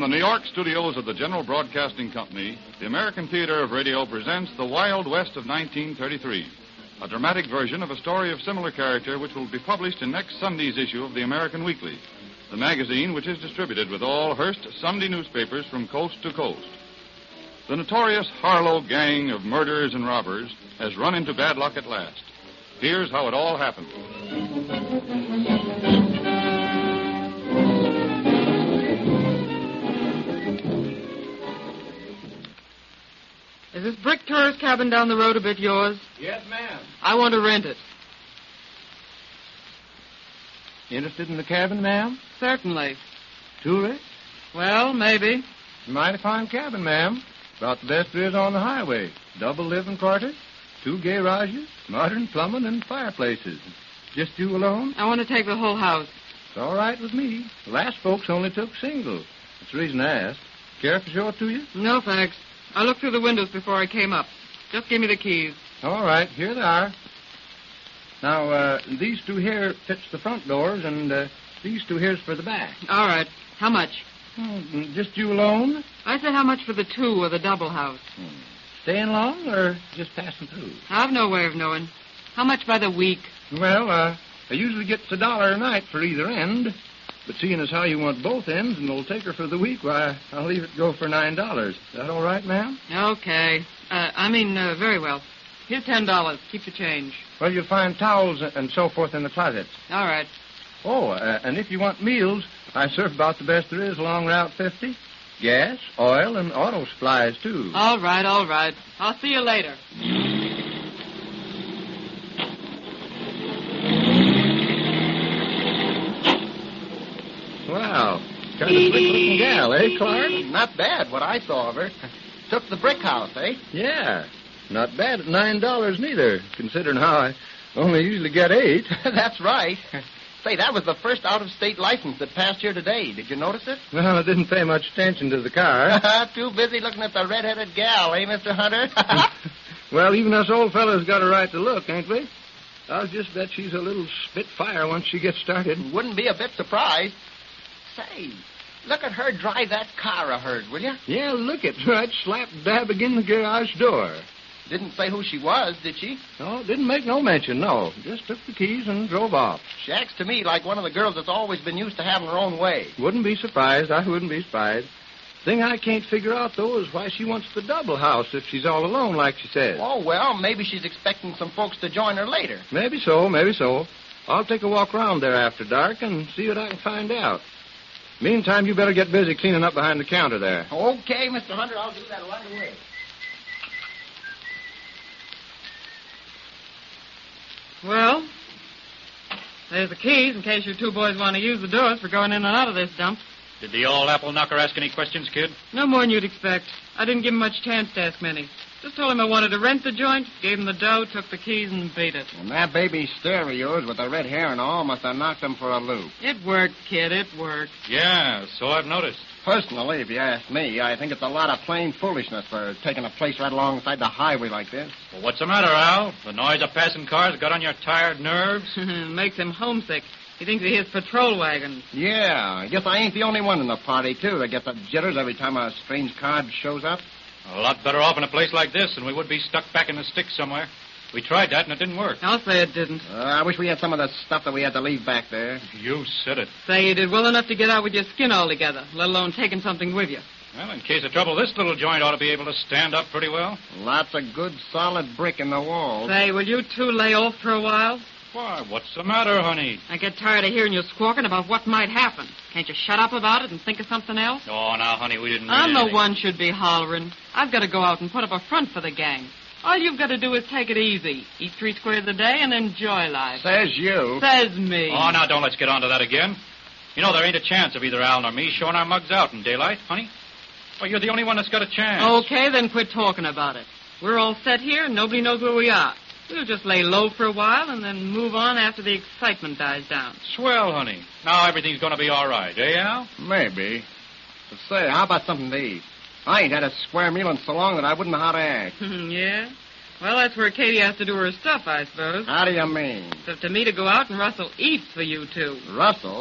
the New York studios of the General Broadcasting Company, the American Theater of Radio presents The Wild West of 1933, a dramatic version of a story of similar character which will be published in next Sunday's issue of the American Weekly, the magazine which is distributed with all Hearst Sunday newspapers from coast to coast. The notorious Harlow gang of murderers and robbers has run into bad luck at last. Here's how it all happened. Is this brick tourist cabin down the road a bit yours? Yes, ma'am. I want to rent it. Interested in the cabin, ma'am? Certainly. Tourist? Well, maybe. Mighty fine cabin, ma'am. About the best there is on the highway. Double living quarters, 2 garages, modern plumbing, and fireplaces. Just you alone? I want to take the whole house. It's all right with me. The last folks only took single. That's the reason I asked. Care if I show it to you? No, thanks. I looked through the windows before I came up. Just give me the keys. All right, here they are. Now, these 2 here fits the front doors, and these 2 here's for the back. All right. How much? Just you alone? I said how much for the 2 or the double house. Staying long or just passing through? I've no way of knowing. How much by the week? Well, I usually get $1 a night for either end. But seeing as how you want both ends and will take her for the week, why, I'll leave it go for $9. Is that all right, ma'am? Okay. Very well. Here's $10. Keep the change. Well, you'll find towels and so forth in the closets. All right. Oh, and if you want meals, I serve about the best there is along Route 50. Gas, oil, and auto supplies, too. All right. I'll see you later. Wow. Kind of slick-looking gal, eh, Clark? Not bad, what I saw of her. Took the brick house, eh? Yeah. Not bad at $9 neither, considering how I only usually get 8. That's right. Say, that was the first out-of-state license that passed here today. Did you notice it? Well, I didn't pay much attention to the car. Too busy looking at the red-headed gal, eh, Mr. Hunter? Well, even us old fellas got a right to look, ain't we? I'll just bet she's a little spitfire once she gets started. Wouldn't be a bit surprised. Say, look at her drive that car of hers, will you? Yeah, look it. Right slap dab against the garage door. Didn't say who she was, did she? No, didn't make no mention, no. Just took the keys and drove off. She acts to me like one of the girls that's always been used to having her own way. Wouldn't be surprised. I wouldn't be surprised. Thing I can't figure out, though, is why she wants the double house if she's all alone, like she says. Oh, well, maybe she's expecting some folks to join her later. Maybe so, maybe so. I'll take a walk around there after dark and see what I can find out. Meantime, you better get busy cleaning up behind the counter there. Okay, Mr. Hunter, I'll do that right away. Well, there's the keys in case you 2 boys want to use the doors for going in and out of this dump. Did the old apple knocker ask any questions, kid? No more than you'd expect. I didn't give him much chance to ask many. Just told him I wanted to rent the joint, gave him the dough, took the keys, and beat it. And that baby stare of yours with the red hair and all must have knocked him for a loop. It worked, kid, it worked. Yeah, so I've noticed. Personally, if you ask me, I think it's a lot of plain foolishness for taking a place right alongside the highway like this. Well, what's the matter, Al? The noise of passing cars got on your tired nerves? Makes him homesick. He thinks he hears patrol wagons. Yeah, I guess I ain't the only one in the party, too, that gets the jitters every time a strange car shows up. A lot better off in a place like this than we would be stuck back in the sticks somewhere. We tried that and it didn't work. I'll say it didn't. I wish we had some of the stuff that we had to leave back there. You said it. Say you did well enough to get out with your skin altogether, let alone taking something with you. Well, in case of trouble, this little joint ought to be able to stand up pretty well. Lots of good, solid brick in the walls. Say, will you 2 lay off for a while? Why, what's the matter, honey? I get tired of hearing you squawking about what might happen. Can't you shut up about it and think of something else? Oh, now, honey, we didn't mean I'm the anything. one should be hollering. I've got to go out and put up a front for the gang. All you've got to do is take it easy. Eat 3 squares a day and enjoy life. Says you. Says me. Oh, now, don't let's get on to that again. You know, there ain't a chance of either Al nor me showing our mugs out in daylight, honey. Well, you're the only one that's got a chance. Okay, then quit talking about it. We're all set here and nobody knows where we are. We'll just lay low for a while and then move on after the excitement dies down. Swell, honey. Now everything's going to be all right, eh, Al? Maybe. But say, how about something to eat? I ain't had a square meal in so long that I wouldn't know how to act. Yeah? Well, that's where Katie has to do her stuff, I suppose. How do you mean? It's up to me to go out and Russell eats for you 2. Russell?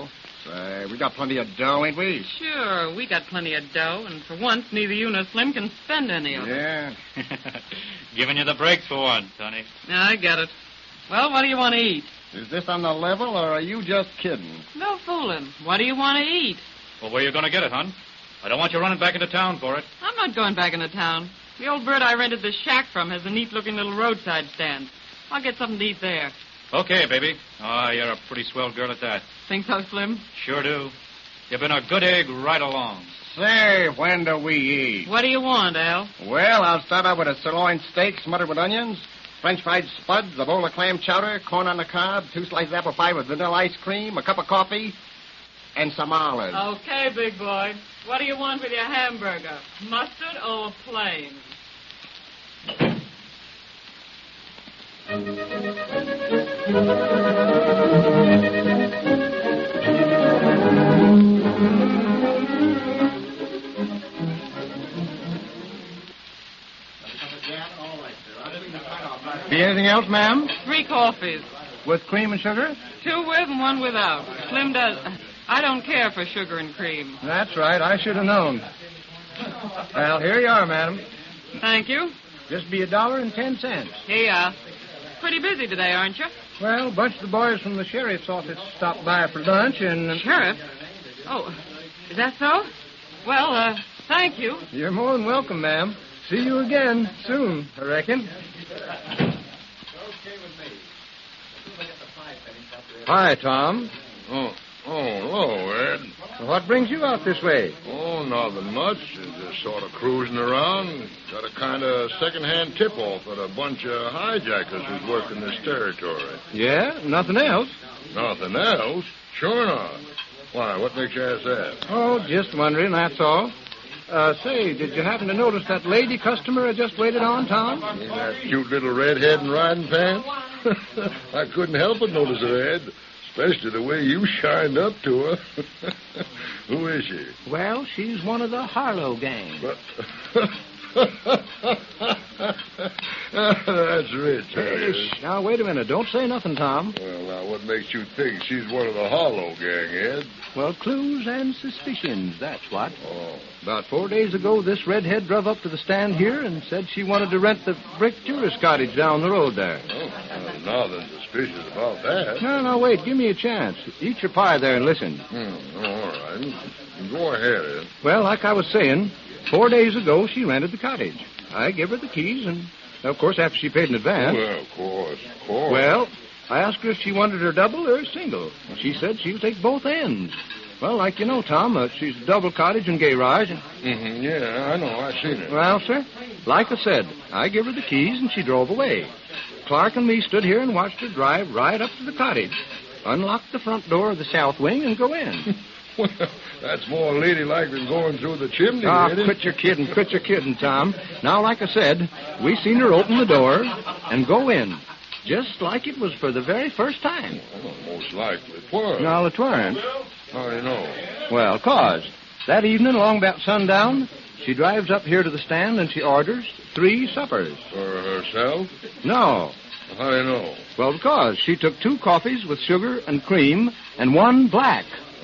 We got plenty of dough, ain't we? Sure, we got plenty of dough, and for once, neither you nor Slim can spend any of it. Yeah. Giving you the breaks for once, honey. I get it. Well, what do you want to eat? Is this on the level, or are you just kidding? No fooling. What do you want to eat? Well, where you going to get it, hon? I don't want you running back into town for it. I'm not going back into town. The old bird I rented this shack from has a neat-looking little roadside stand. I'll get something to eat there. Okay, baby. Oh, you're a pretty swell girl at that. Think so, Slim? Sure do. You've been a good egg right along. Say, when do we eat? What do you want, Al? Well, I'll start out with a sirloin steak smothered with onions, French fried spuds, a bowl of clam chowder, corn on the cob, 2 slices of apple pie with vanilla ice cream, a cup of coffee, and some olives. Okay, big boy. What do you want with your hamburger? Mustard or plain? Be anything else, ma'am? 3 coffees. With cream and sugar? 2 with and 1 without. Slim does. I don't care for sugar and cream. That's right. I should have known. Well, here you are, madam. Thank you. Just be $1.10. Here you are. Pretty busy today, aren't you? Well, a bunch of the boys from the sheriff's office stopped by for lunch, and... Sheriff? Oh, is that so? Well, thank you. You're more than welcome, ma'am. See you again soon, I reckon. Hi, Tom. Oh, hello, Ed. What brings you out this way? Oh, nothing much. Just sort of cruising around. Got a kind of second-hand tip-off that a bunch of hijackers was working this territory. Yeah? Nothing else? Nothing else? Sure not. Why, what makes you ask that? Oh, just wondering, that's all. Say, did you happen to notice that lady customer I just waited on, Tom? That cute little redhead in riding pants? I couldn't help but notice her, Ed. Especially the way you shined up to her. Who is she? Well, she's one of the Harlow gang. That's rich. Hey, now, wait a minute. Don't say nothing, Tom. Well, now, what makes you think she's one of the Harlow gang, Ed? Well, clues and suspicions, that's what. Oh. About 4 days ago, this redhead drove up to the stand here and said she wanted to rent the brick tourist cottage down the road there. Oh, nothing suspicious about that. No, wait. Give me a chance. Eat your pie there and listen. All right. Go ahead, Ed. Well, like I was saying, 4 days ago, she rented the cottage. I gave her the keys, and, of course, after she paid in advance. Well, of course. Well, I asked her if she wanted her double or single. And she said she'll take both ends. Well, like you know, Tom, she's a double cottage in Garage. And... Yeah, I know. I've seen it. Well, sir, like I said, I gave her the keys, and she drove away. Clark and me stood here and watched her drive right up to the cottage, unlock the front door of the south wing, and go in. Well, that's more ladylike than going through the chimney, isn't it? Quit your kidding, Tom. Now, like I said, we seen her open the door and go in, just like it was for the very first time. Well, most likely. Why? No, it weren't. How do you know? Well, 'cause that evening, along about sundown, she drives up here to the stand and she orders 3 suppers. For herself? No. How do you know? Well, because she took 2 coffees with sugar and cream and 1 black.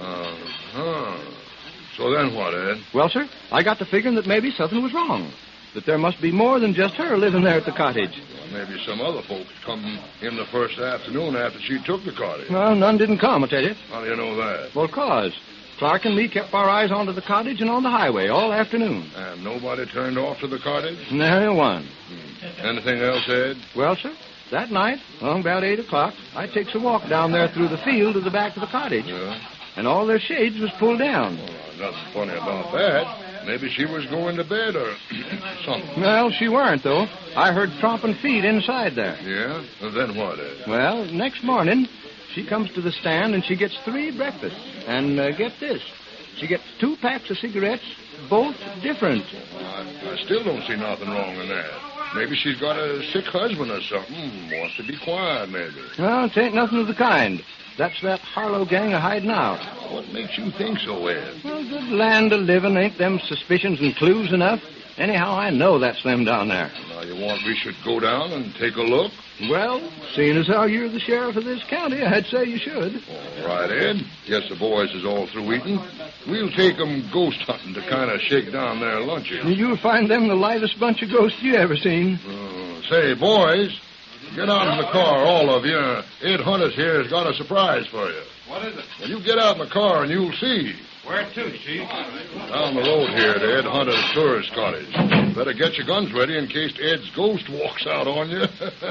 So then what, Ed? Well, sir, I got to figuring that maybe something was wrong. That there must be more than just her living there at the cottage. Well, maybe some other folks come in the first afternoon after she took the cottage. Well, none didn't come, I tell you. How do you know that? Well, 'cause Clark and me kept our eyes onto the cottage and on the highway all afternoon. And nobody turned off to the cottage? Nary one. Anything else, Ed? Well, sir, that night, along about 8 o'clock, I takes a walk down there through the field to the back of the cottage. Yeah? And all their shades was pulled down. Well, nothing funny about that. Maybe she was going to bed or something. Well, she weren't, though. I heard tromping feet inside there. Yeah? And then what, Ed? Well, next morning, she comes to the stand and she gets 3 breakfasts. And get this, she gets 2 packs of cigarettes, both different. I still don't see nothing wrong in that. Maybe she's got a sick husband or something. Wants to be quiet, maybe. Well, it ain't nothing of the kind. That's that Harlow gang a-hiding out. What makes you think so, Ed? Well, good land of living, ain't them suspicions and clues enough? Anyhow, I know that Slim down there. Now, you want we should go down and take a look? Well, seeing as how you're the sheriff of this county, I'd say you should. All right, Ed. Guess the boys is all through eating. We'll take 'em ghost hunting to kind of shake down their lunches. You'll find them the lightest bunch of ghosts you ever seen. Say, boys, get out in the car, all of you. Ed Hunters here has got a surprise for you. What is it? Well, you get out in the car and you'll see. Where to, Chief? Down the road here to Ed Hunter's tourist cottage. Better get your guns ready in case Ed's ghost walks out on you.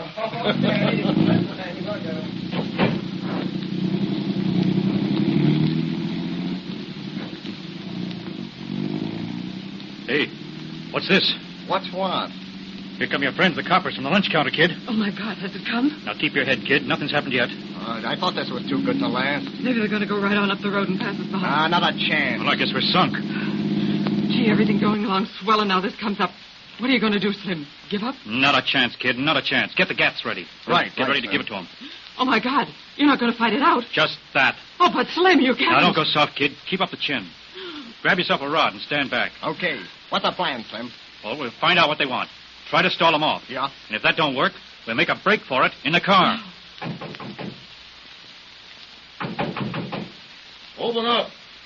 Hey, what's this? What's what? Here come your friends, the coppers from the lunch counter, kid. Oh, my God, has it come? Now keep your head, kid. Nothing's happened yet. I thought this was too good to last. Maybe they're going to go right on up the road and pass us by. Not a chance. Well, I guess we're sunk. Gee, everything going along swell, and now this comes up. What are you going to do, Slim? Give up? Not a chance, kid. Not a chance. Get the gats ready. Right, Get ready to Slim. give it to him. Oh, my God. You're not going to fight it out. Just that. Oh, but Slim, you can't. Now, don't go soft, kid. Keep up the chin. Grab yourself a rod and stand back. Okay. What's the plan, Slim? Well, we'll find out what they want. Try to stall them off. Yeah. And if that don't work, we'll make a break for it in the car. Open up.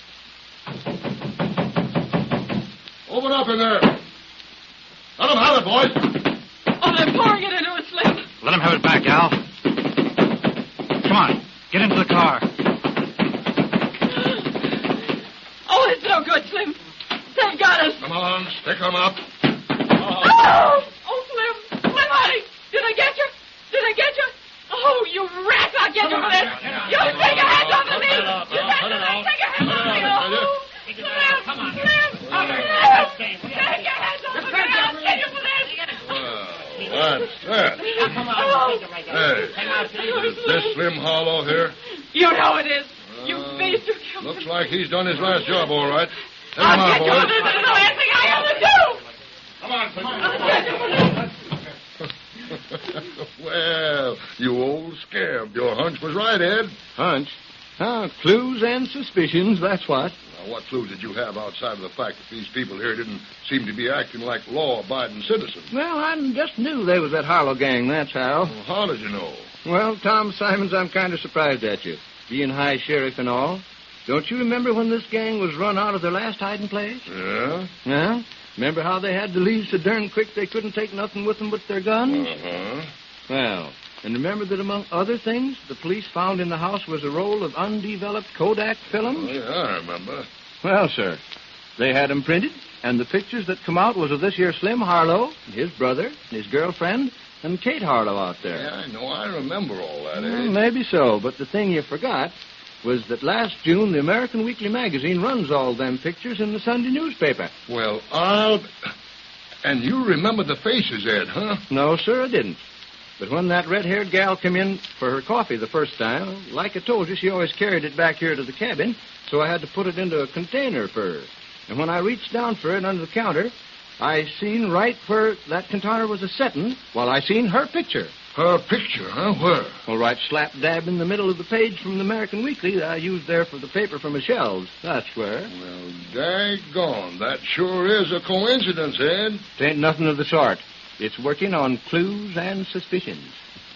Open up in there. Let them have it, boys. Oh, they're pouring it into it, Slim. Let them have it back, Al. Come on. Get into the car. Oh, it's no good, Slim. They've got us. Come on, stick 'em up. Oh! Oh, Slim. Slim, honey. Did I get you? Did I get you? Oh, you rat. I'll get you for this. You take your hands off of me. You take your hands off of me. Oh, Slim. Slim. Take your hands off of me. I'll get you for this. Well, that's that. Hey, is this Slim Hollow here? You know it is. You beast. You killed Looks him. like he's done his last job, all right. Take 'em I'll out, get you for boys. this. This is the last thing I ever do. Come on, I'll get you for this. Well, you old scamp. Your hunch was right, Ed. Hunch? Clues and suspicions, that's what. Now, what clue did you have outside of the fact that these people here didn't seem to be acting like law-abiding citizens? Well, I just knew they was that Harlow gang, that's how. Well, how did you know? Well, Tom Simons, I'm kind of surprised at you, being high sheriff and all. Don't you remember when this gang was run out of their last hiding place? Yeah? Yeah? Remember how they had to leave so darn quick they couldn't take nothing with them but their guns? Uh-huh. Well, and remember that among other things, the police found in the house was a roll of undeveloped Kodak film? Oh, yeah, I remember. Well, sir, they had 'em printed, and the pictures that come out was of this here Slim Harlow, his brother, his girlfriend, and Kate Harlow out there. Yeah, I know. I remember all that, Well, Ed. maybe so, but the thing you forgot was that last June the American Weekly Magazine runs all them pictures in the Sunday newspaper. Well, And you remember the faces, Ed, huh? No, sir, I didn't. But when that red-haired gal come in for her coffee the first time, like I told you, she always carried it back here to the cabin, so I had to put it into a container for her. And when I reached down for it under the counter, I seen right where that container was a-setting, while I seen her picture. Her picture, huh? Where? Well, right slap dab in the middle of the page from the American Weekly that I used there for the paper from the shelves. That's where. Well, daggone. That sure is a coincidence, Ed. It ain't nothing of the sort. It's working on clues and suspicions.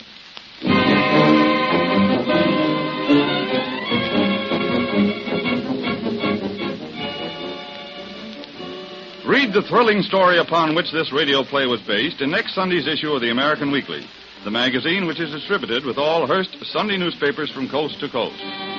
Read the thrilling story upon which this radio play was based in next Sunday's issue of the American Weekly, the magazine which is distributed with all Hearst Sunday newspapers from coast to coast.